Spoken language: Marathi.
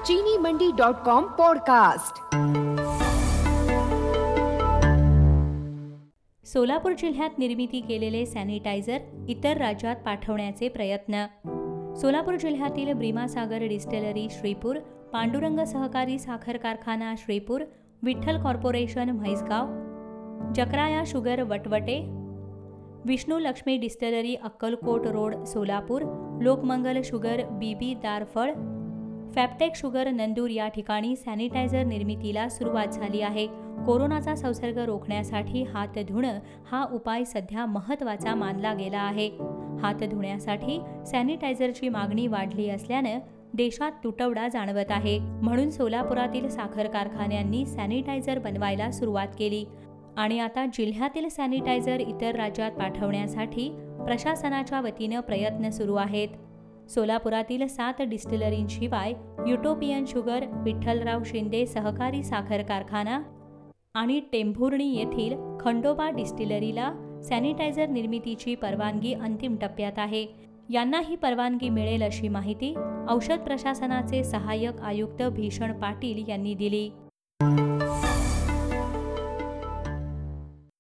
चीनीमंडी.com पॉडकास्ट। सोलापूर जिल्ह्यात निर्मिती केलेले सॅनिटायझर इतर राज्यात पाठवण्याचे प्रयत्न। सोलापूर जिल्ह्यातील भीमासागर डिस्टिलरी श्रीपूर, पांडुरंग सहकारी साखर कारखाना Shripur, Vitthal corporation Mhaisgaon, Jakraya sugar Vatvate, Vishnu Laxmi distillery Akkalkot road Solapur, Lokmangal sugar Bibi Darphal, Fabtech sugar Nandur या ठिकाणी सॅनिटायझर निर्मितीला सुरुवात झाली आहे। कोरोनाचा संसर्ग रोखण्यासाठी हात धुणं हा उपाय सध्या महत्त्वाचा मानला गेला आहे। हात धुण्यासाठी सॅनिटायझरची मागणी वाढली असल्यानं देशात तुटवडा जाणवत आहे। म्हणून सोलापुरातील साखर कारखान्यांनी सॅनिटायझर बनवायला सुरुवात केली आणि आता जिल्ह्यातील सॅनिटायझर इतर राज्यात पाठवण्यासाठी प्रशासनाच्या वतीनं प्रयत्न सुरू आहेत। सोलापुरातील 7 डिस्टिलरींशिवाय युटोपियन शुगर, विठ्ठलराव शिंदे सहकारी साखर कारखाना आणि टेंभुर्णी येथील खंडोबा डिस्टिलरीला सॅनिटायझर निर्मितीची परवानगी अंतिम टप्प्यात आहे। यांना ही परवानगी मिळेल अशी माहिती औषध प्रशासनाचे सहाय्यक आयुक्त भीषण पाटील यांनी दिली।